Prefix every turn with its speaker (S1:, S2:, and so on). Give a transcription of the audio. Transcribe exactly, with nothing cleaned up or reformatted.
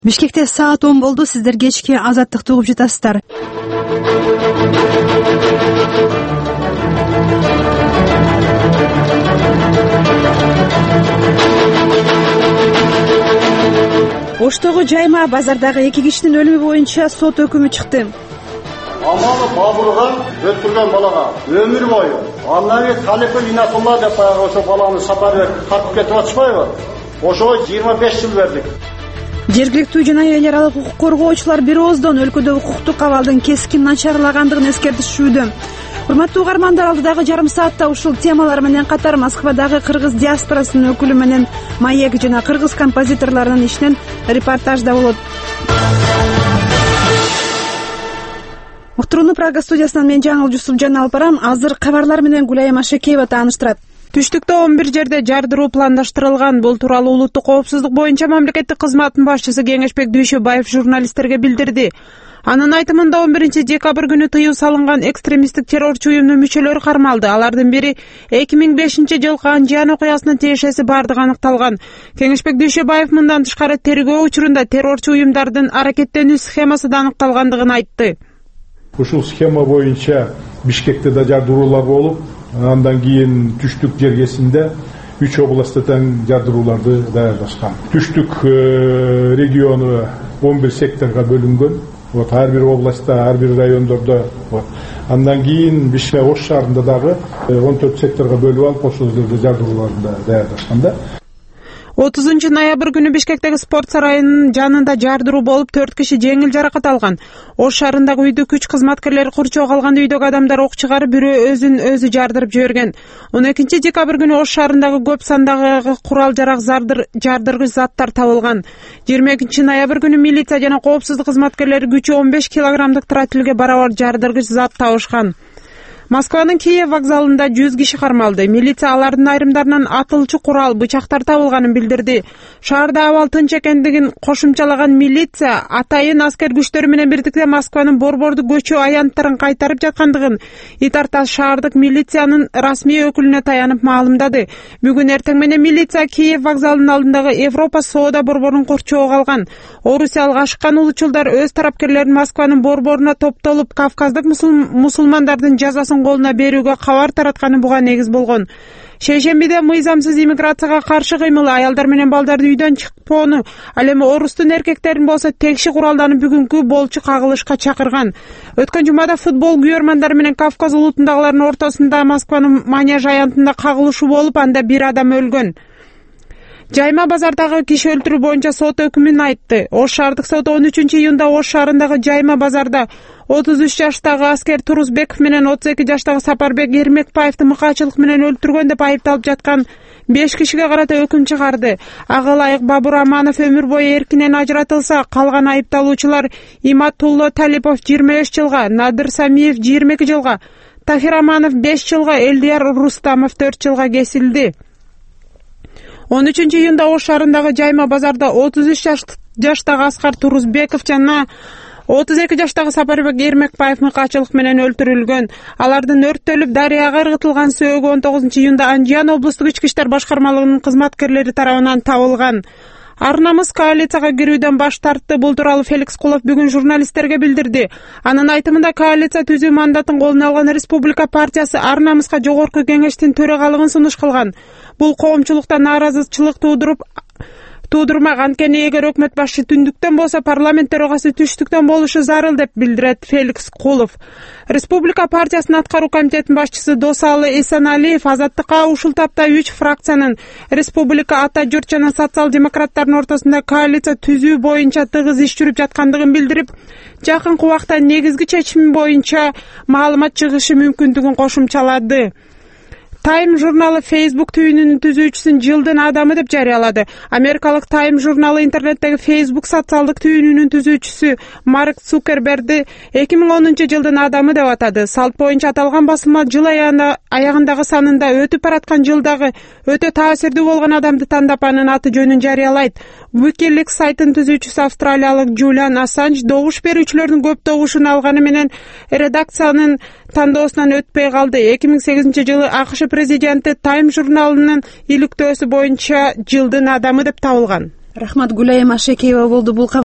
S1: Бишкекте саат он болду. Сиздер кечки Азаттыкты угуп жатасыздар. Оштогу жайма базардагы эки кишинин өлүмү боюнча сот өкүмү чыкты.
S2: Амалы бабурган өткөргөн балага өмүр бою андан кийин Халифа Инатулла деп баягы ошо баланы сапарбек тартып кетип атышпайбы? Ошого жыйырма беш жыл бердик.
S1: Жергиликтүү жана эл аралык укук коргоочулар бир ооздон өлкөдө укуктук абалдын кескин начарлагандыгын эскертишүүдө. Урматтуу угармандар, алдыдагы жарым саатта ушул темалар менен катар Москвадагы кыргыз диаспорасынын өкүлү менен маек жана кыргыз композиторлорунун ишинен репортаж да болот. Уктурууну Прага студиясынан мен Жаңыл Жусупжан алып барам. Азыр кабарлар менен Гулайым Ашекеева тааныштырат.
S3: Түштүктө он бир жерде жардыруу пландаштырылган. Бул тууралуу улуттук коопсуздук боюнча мамлекеттик кызматтын башчысы Кеңешбек Дүйшөбаев журналисттерге билдирди. Анын айтымында он биринчи декабрь күнү тыюу салынган экстремисттик террорчу уюмдун мүчөлөрү кармалды. Алардын бири эки миң бешинчи жылкы Анжиян окуясынын тиешеси бардыгы аныкталган. Кеңешбек Дүйшөбаев мындан тышкары тергөө учурунда террорчу уюмдардын аракеттенүү схемасы да аныкталгандыгын айтты.
S4: Ушул схема боюнча Бишкекте да жардыруулар болуп, андан кийин Түштүк жергесинде үч областта тең жардырууларды даярдашкан. Түштүк региону он бир секторго бөлүнгөн. Вот ар бир областта, ар бир райондордо. Вот. Андан кийин Бишкек Ош шаарында дагы он төрт секторго бөлүп алып, ошол жерде жардырууларды даярдашканда.
S3: отузунчу ноябрь күнү Бишкектеги спорт сарайынын жанында жардыруу болуп, төрт киши жеңил жаракат алган. Ош шаарындагы үйдү күч кызматкерлери курчоо калган. Үйдөгү адамдар ок чыгарып, бирөө өзүн өзү жардырып жиберген. он экинчи декабрь күнү Ош шаарындагы көп сандагы курал жарак жардыргыч заттар табылган. жыйырма экинчи ноябрь күнү милиция жана коопсуздук кызматкерлери күчү он беш килограммдык тротилге барабар жардыргыч зат табышкан. Москванын Киев вокзалында жүз киши кармалды. Милиция алардын айрымдарынан атылчу курал, бычактар табылганын билдирди. Шаарда абал тынч экендигин кошумчалаган милиция атайын аскер күчтөрү менен бирдикте Москванын борбордук көчү аянттарын кайтарып жаткандыгын Итартас шаардык милициянын расмий өкүлүнө таянып маалымдады. Бүгүн эртең менен милиция Киев вокзалынын алдындагы Европа соода борборун корчоого алган. Орусиялык ашыккан улучулдар өз тарапкерлерин Москванын борборуна топтолуп, Кавказдык мусулмандардын жазасын колуна берүүгө кабар таратканы буга негиз болгон. Шейшембиде мыйзамсыз иммиграцияга каршы кыймыл, аялдар менен балдарды үйдөн чыкпоону, ал эми орустун эркектерин болсо текши куралданып бүгүнкү болчу кагылышка чакырган. Өткөн жумада футбол күйөрмандары менен Кавказ улутундагылардын ортосунда Москванын Манеж аянтында кагылышуу болуп, анда бир адам өлгөн. Жайма базардагы киши өлтүрүү боюнча сот өкүмүн айтты. Ош шаардык соты он үчүнчү июнда Ош шаарындагы Жайма базарда отуз үч жаштагы аскер Турузбеков менен отуз эки жаштагы Сапарбек Эрмекбаевди мыкаачылык менен өлтүргөн деп айыпталып жаткан беш кишиге карата өкүм чыгарды. Ага ылайык Бабур Аманов өмүр бою эркинен ажыратылса, калган айыпталуучулар Иматулло Талипов жыйырма үч жылга, Надыр Самиев жыйырма эки жылга, Тахир Аманов беш жылга, Элдияр Рустамов төрт жылга кесилди. он үчүнчү июнда Ош шаарындагы Жайма базарда отуз үч жаштагы Аскар Турузбеков жана отуз эки жаштагы Сапарбек Эрмекбаев мыкаачылык менен өлтүрүлгөн. Алардын өрттөлүп дарыяга ыргытылган сөөгү он тогузунчу июнда Анжиян облустук ички иштер башкармалыгынын кызматкерлери тарабынан табылган. Ар намыс коалицияга кирүүдөн баш тартты. Бул тууралуу Феликс Кулов бүгүн журналисттерге билдирди. Анын айтымында коалиция түзүү мандатын колуна алган Республика партиясы Ар намыска жогорку кеңештин төрагалыгын сунуш кылган. Бул коомчулукта нааразычылык туудуруп туудурмак. Анткени эгер өкмөт башчы түндүктөн болсо, парламент төрагасы түштүктөн болушу зарыл деп билдирет Феликс Кулов. Республика партиясынын аткаруу комитетинин башчысы Досалы Эсеналиев Азаттыкка ушул тапта үч фракциянын Республика Ата журт жана социал-демократтардын ортосунда коалиция түзүү боюнча тыгыз иш жүрүп жаткандыгын билдирип, жакынкы убакта негизги чечим боюнча маалымат чыгышы мүмкүндүгүн кошумчалады. Time журналы Facebook түйүнүнүн түзүүчүсүн жылдын адамы деп жарыялады. Америкалык Time журналы интернеттеги Facebook социалдык түйүнүнүн түзүүчүсү Марк Цукербергди эки миң онунчу жылдын адамы деп атады. Салт боюнча аталган басылма жыл аягындагы санында өтүп бараткан жылдагы өтө таасирдүү болгон адамды тандап анын аты жөнүн жарыялайт. Wikileaks сайтынын түзүүчүсү австралиялык Джулиан Ассанж добуш берүүчүлөрдүн көп добушун алганы менен редакциянын тандоосунан өтпөй калды. эки миң сегизинчи жылы АКШ президенти Time журналынын иликтөөсү боюнча жылдын адамы деп табылган.
S1: Рахмат, Гулайым Ашекеева болду бул